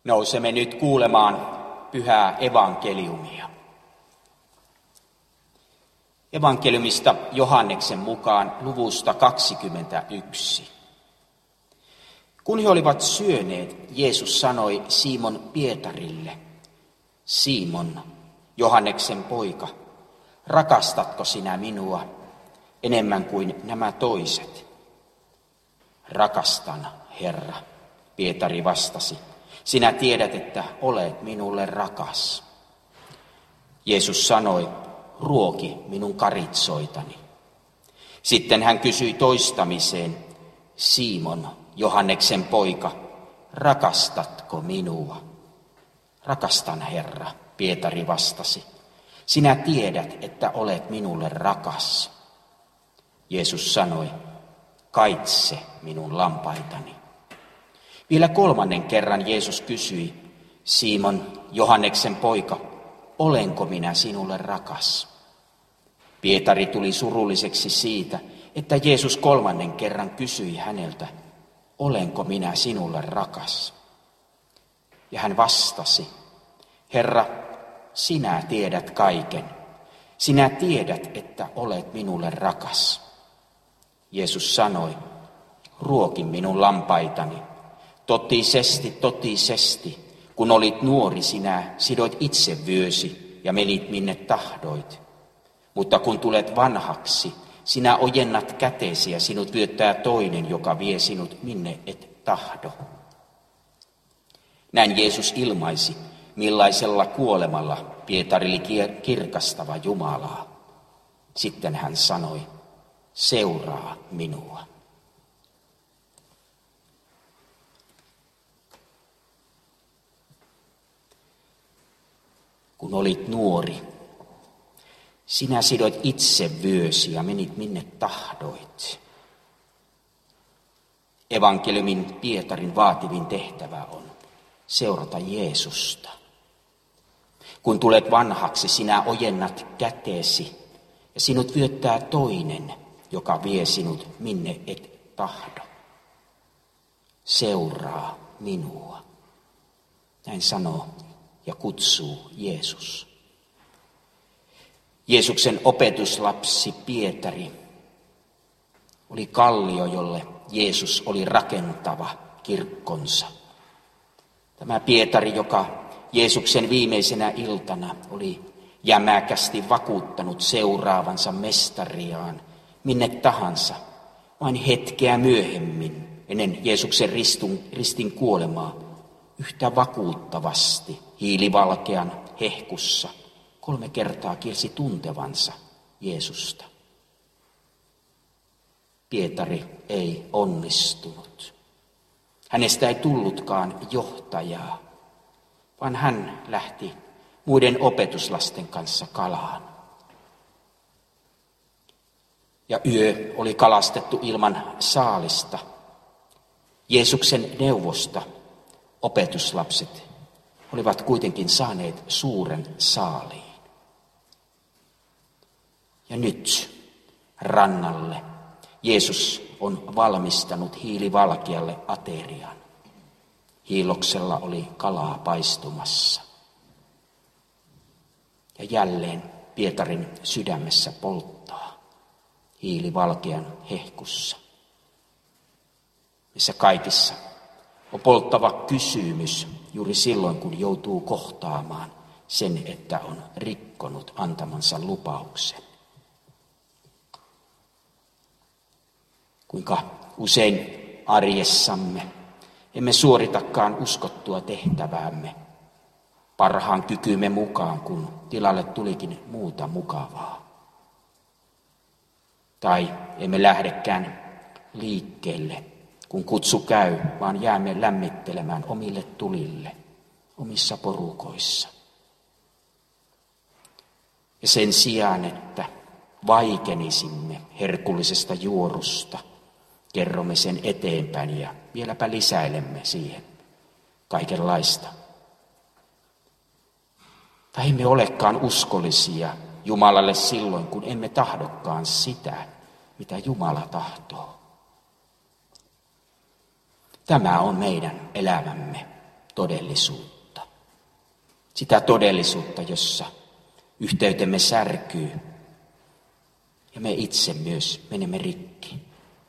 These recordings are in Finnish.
Nousemme nyt kuulemaan pyhää evankeliumia. Evankeliumista Johanneksen mukaan luvusta 21. Kun he olivat syöneet, Jeesus sanoi Simon Pietarille: Simon, Johanneksen poika, rakastatko sinä minua enemmän kuin nämä toiset? Rakastan, Herra, Pietari vastasi. Sinä tiedät, että olet minulle rakas. Jeesus sanoi: ruoki minun karitsoitani. Sitten hän kysyi toistamiseen: Simon, Johanneksen poika, rakastatko minua? Rakastan, Herra, Pietari vastasi. Sinä tiedät, että olet minulle rakas. Jeesus sanoi: kaitse minun lampaitani. Vielä kolmannen kerran Jeesus kysyi: Simon, Johanneksen poika, olenko minä sinulle rakas? Pietari tuli surulliseksi siitä, että Jeesus kolmannen kerran kysyi häneltä: olenko minä sinulle rakas? Ja hän vastasi: Herra, sinä tiedät kaiken. Sinä tiedät, että olet minulle rakas. Jeesus sanoi: ruoki minun lampaitani. Totisesti, totisesti, kun olit nuori, sinä sidoit itse vyösi ja menit minne tahdoit. Mutta kun tulet vanhaksi, sinä ojennat kätesi ja sinut vyöttää toinen, joka vie sinut minne et tahdo. Näin Jeesus ilmaisi, millaisella kuolemalla Pietari kirkastava Jumalaa. Sitten hän sanoi: seuraa minua. Kun olit nuori, sinä sidoit itse vyösi ja menit minne tahdoit. Evankeliumin Pietarin vaativin tehtävä on seurata Jeesusta. Kun tulet vanhaksi, sinä ojennat käteesi ja sinut vyöttää toinen, joka vie sinut minne et tahdo. Seuraa minua. Näin sanoo ja kutsuu Jeesus. Jeesuksen opetuslapsi Pietari oli kallio, jolle Jeesus oli rakentava kirkkonsa. Tämä Pietari, joka Jeesuksen viimeisenä iltana oli jämäkästi vakuuttanut seuraavansa mestariaan minne tahansa, vain hetkeä myöhemmin ennen Jeesuksen ristin kuolemaa yhtä vakuuttavasti hiilivalkean hehkussa 3 kertaa kielsi tuntevansa Jeesusta. Pietari ei onnistunut. Hänestä ei tullutkaan johtajaa, vaan hän lähti muiden opetuslasten kanssa kalaan. Ja yö oli kalastettu ilman saalista. Jeesuksen neuvosta opetuslapset olivat kuitenkin saaneet suuren saaliin. Ja nyt rannalle Jeesus on valmistanut hiilivalkealle aterian. Hiiloksella oli kalaa paistumassa. Ja jälleen Pietarin sydämessä polttaa hiilivalkean hehkussa. Missä kaikissa on polttava kysymys juuri silloin, kun joutuu kohtaamaan sen, että on rikkonut antamansa lupauksen. Kuinka usein arjessamme emme suoritakaan uskottua tehtäväämme parhaan kykymme mukaan, kun tilalle tulikin muuta mukavaa. Tai emme lähdekään liikkeelle, kun kutsu käy, vaan jäämme lämmittelemään omille tulille, omissa porukoissa. Ja sen sijaan, että vaikenisimme herkullisesta juorusta, kerromme sen eteenpäin ja vieläpä lisäilemme siihen kaikenlaista. Tai emme olekaan uskollisia Jumalalle silloin, kun emme tahdokaan sitä, mitä Jumala tahtoo. Tämä on meidän elämämme todellisuutta. Sitä todellisuutta, jossa yhteytemme särkyy ja me itse myös menemme rikki.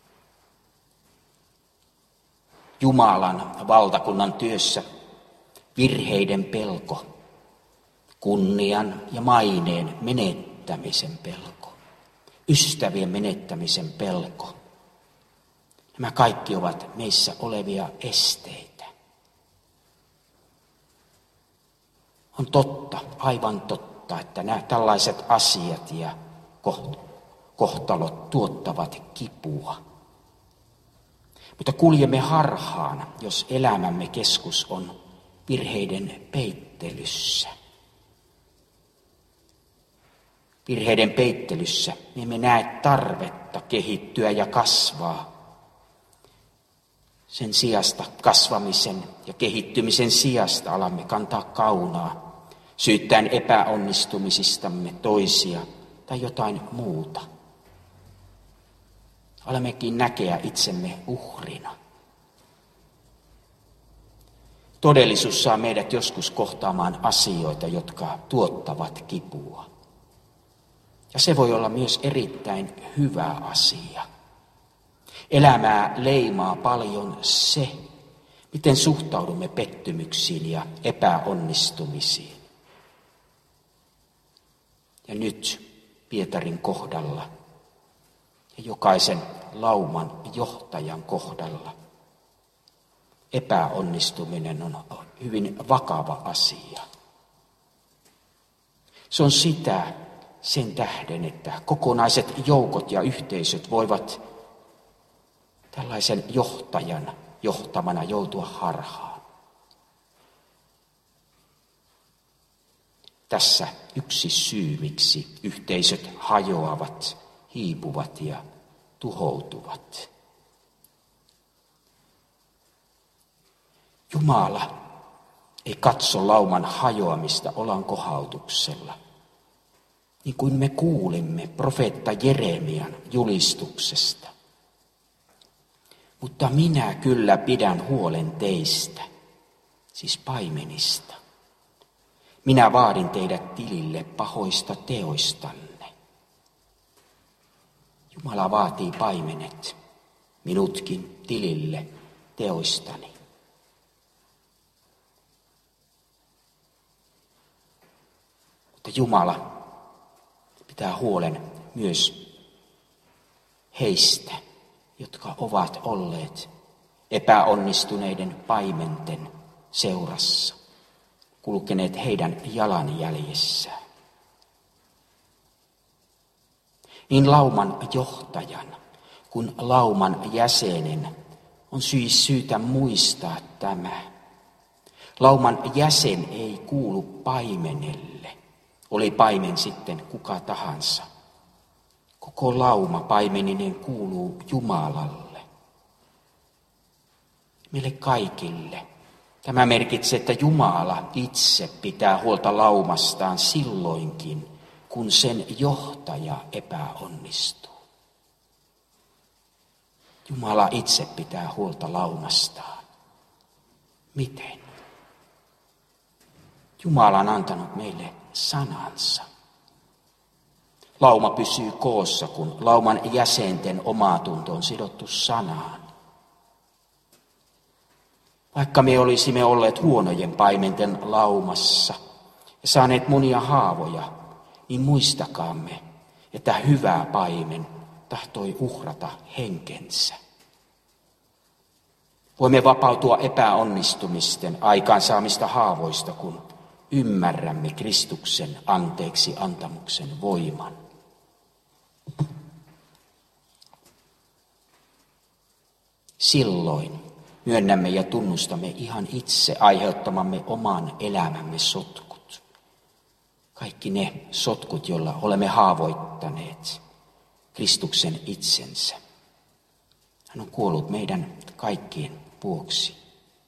Jumalan valtakunnan työssä virheiden pelko, kunnian ja maineen menettämisen pelko, ystävien menettämisen pelko. Nämä kaikki ovat meissä olevia esteitä. On totta, aivan totta, että nämä tällaiset asiat ja kohtalot tuottavat kipua. Mutta kuljemme harhaan, jos elämämme keskus on virheiden peittelyssä. Virheiden peittelyssä me emme näe tarvetta kehittyä ja kasvaa. Sen sijasta, kasvamisen ja kehittymisen sijasta alamme kantaa kaunaa, syyttäen epäonnistumisistamme toisia tai jotain muuta. Alemmekin näkeä itsemme uhrina. Todellisuus saa meidät joskus kohtaamaan asioita, jotka tuottavat kipua. Ja se voi olla myös erittäin hyvä asia. Elämää leimaa paljon se, miten suhtaudumme pettymyksiin ja epäonnistumisiin. Ja nyt Pietarin kohdalla ja jokaisen lauman johtajan kohdalla epäonnistuminen on hyvin vakava asia. Se on sitä sen tähden, että kokonaiset joukot ja yhteisöt voivat tällaisen johtajan johtamana joutua harhaan. Tässä yksi syy, miksi yhteisöt hajoavat, hiipuvat ja tuhoutuvat. Jumala ei katso lauman hajoamista olankohautuksella, niin kuin me kuulimme profeetta Jeremian julistuksesta. Mutta minä kyllä pidän huolen teistä, siis paimenista. Minä vaadin teidät tilille pahoista teoistanne. Jumala vaatii paimenet, minutkin tilille teoistani. Mutta Jumala pitää huolen myös heistä, jotka ovat olleet epäonnistuneiden paimenten seurassa, kulkeneet heidän jalanjäljessään. Niin lauman johtajan kuin lauman jäsenen on syytä muistaa tämä. Lauman jäsen ei kuulu paimenelle, oli paimen sitten kuka tahansa. Koko lauma paimeninen kuuluu Jumalalle. Meille kaikille. Tämä merkitsee, että Jumala itse pitää huolta laumastaan silloinkin, kun sen johtaja epäonnistuu. Jumala itse pitää huolta laumastaan. Miten? Jumala on antanut meille sanansa. Lauma pysyy koossa, kun lauman jäsenten omatunto on sidottu sanaan. Vaikka me olisimme olleet huonojen paimenten laumassa ja saaneet monia haavoja, niin muistakaamme, että hyvä paimen tahtoi uhrata henkensä. Voimme vapautua epäonnistumisten aikaansaamista haavoista, kun ymmärrämme Kristuksen anteeksi antamuksen voiman. Silloin myönnämme ja tunnustamme ihan itse aiheuttamamme oman elämämme sotkut. Kaikki ne sotkut, joilla olemme haavoittaneet Kristuksen itsensä. Hän on kuollut meidän kaikkien vuoksi.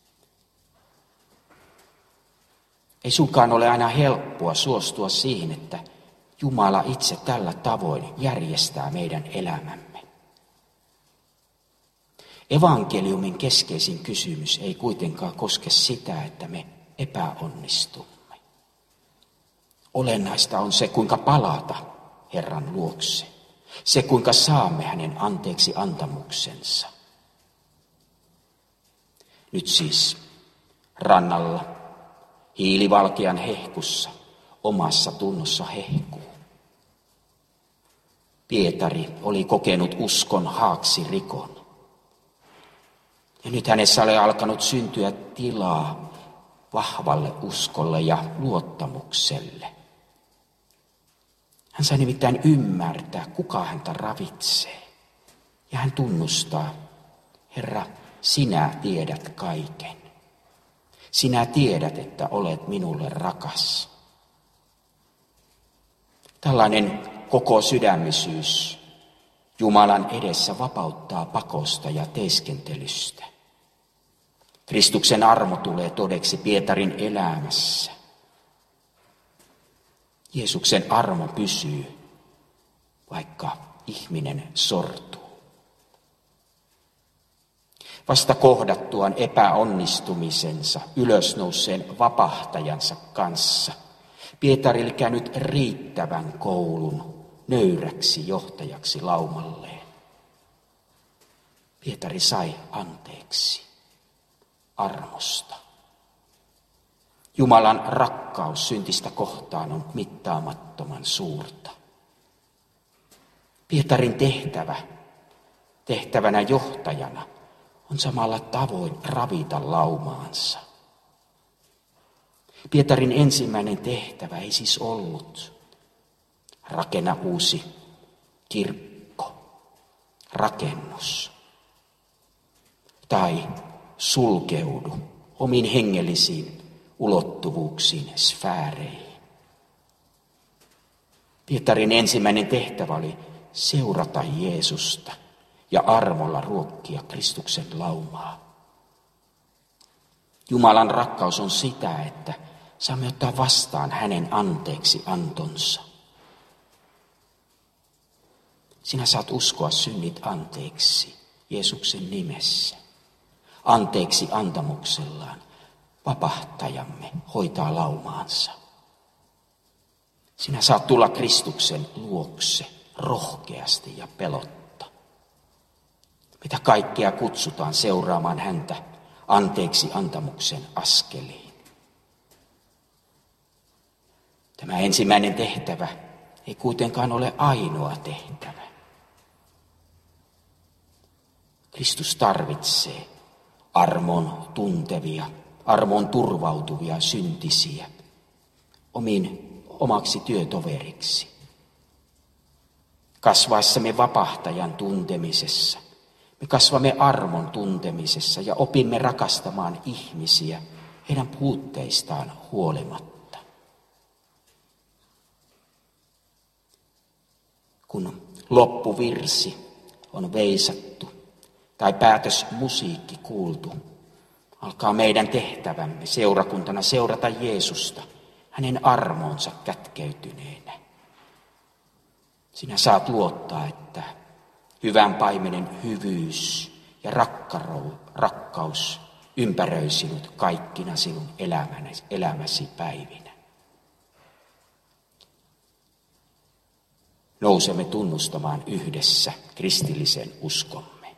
Ei suinkaan ole aina helppoa suostua siihen, että Jumala itse tällä tavoin järjestää meidän elämämme. Evankeliumin keskeisin kysymys ei kuitenkaan koske sitä, että me epäonnistumme. Olennaista on se, kuinka palata Herran luokse. Se, kuinka saamme hänen anteeksi antamuksensa. Nyt siis rannalla, hiilivalkean hehkussa, omassa tunnossa hehkuu. Pietari oli kokenut uskon haaksirikon. Ja nyt hänessä oli alkanut syntyä tilaa vahvalle uskolle ja luottamukselle. Hän sai nimittäin ymmärtää, kuka häntä ravitsee. Ja hän tunnustaa, Herra, sinä tiedät kaiken. Sinä tiedät, että olet minulle rakas. Tällainen koko sydämisyys Jumalan edessä vapauttaa pakosta ja teeskentelystä. Kristuksen armo tulee todeksi Pietarin elämässä. Jeesuksen armo pysyy, vaikka ihminen sortuu. Vasta kohdattuaan epäonnistumisensa ylösnouseen vapahtajansa kanssa, Pietari oli käynyt riittävän koulun nöyräksi johtajaksi laumalleen. Pietari sai anteeksi armosta. Jumalan rakkaus syntistä kohtaan on mittaamattoman suurta. Pietarin tehtävänä johtajana on samalla tavoin ravita laumaansa. Pietarin ensimmäinen tehtävä ei siis ollut rakenna uusi kirkko, rakennus tai sulkeudu omiin hengellisiin ulottuvuuksiin, sfääreihin. Pietarin ensimmäinen tehtävä oli seurata Jeesusta ja armolla ruokkia Kristuksen laumaa. Jumalan rakkaus on sitä, että saamme ottaa vastaan hänen anteeksi antonsa. Sinä saat uskoa synnit anteeksi Jeesuksen nimessä. Anteeksi antamuksellaan vapahtajamme hoitaa laumaansa. Sinä saat tulla Kristuksen luokse rohkeasti ja pelotta. Mitä kaikkea kutsutaan seuraamaan häntä anteeksi antamuksen askeliin. Tämä ensimmäinen tehtävä ei kuitenkaan ole ainoa tehtävä. Kristus tarvitsee armon tuntevia, armon turvautuvia syntisiä omaksi työtoveriksi. Kasvaessamme vapahtajan tuntemisessa, me kasvamme armon tuntemisessa ja opimme rakastamaan ihmisiä heidän puutteistaan huolimatta. Kun loppuvirsi on veisattu tai päätösmusiikki kuultu, alkaa meidän tehtävämme seurakuntana seurata Jeesusta hänen armoonsa kätkeytyneenä. Sinä saat luottaa, että hyvän paimenen hyvyys ja rakkaus ympäröi sinut kaikkina sinun elämäsi päivinä. Nousemme tunnustamaan yhdessä kristillisen uskomme.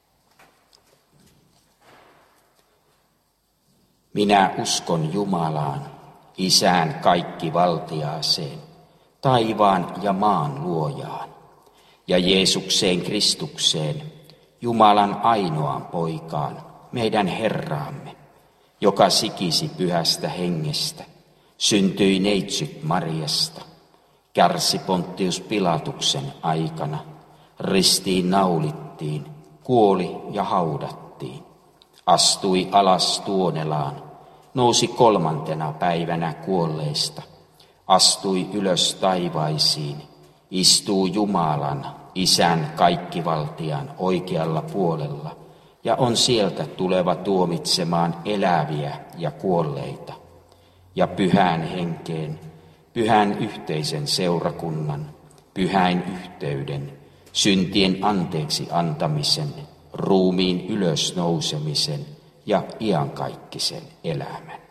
Minä uskon Jumalaan, Isään kaikkivaltiaaseen, taivaan ja maan luojaan, ja Jeesukseen Kristukseen, Jumalan ainoaan poikaan, meidän Herraamme, joka sikisi pyhästä hengestä, syntyi neitsyt Mariasta, kärsi Pontius Pilatuksen aikana, ristiin naulittiin, kuoli ja haudattiin, astui alas Tuonelaan, nousi 3. päivänä kuolleista, astui ylös taivaisiin, istuu Jumalan, Isän kaikkivaltian oikealla puolella ja on sieltä tuleva tuomitsemaan eläviä ja kuolleita. Ja pyhään henkeen, pyhän yhteisen seurakunnan, pyhäin yhteyden, syntien anteeksi antamisen, ruumiin ylösnousemisen ja iankaikkisen elämän.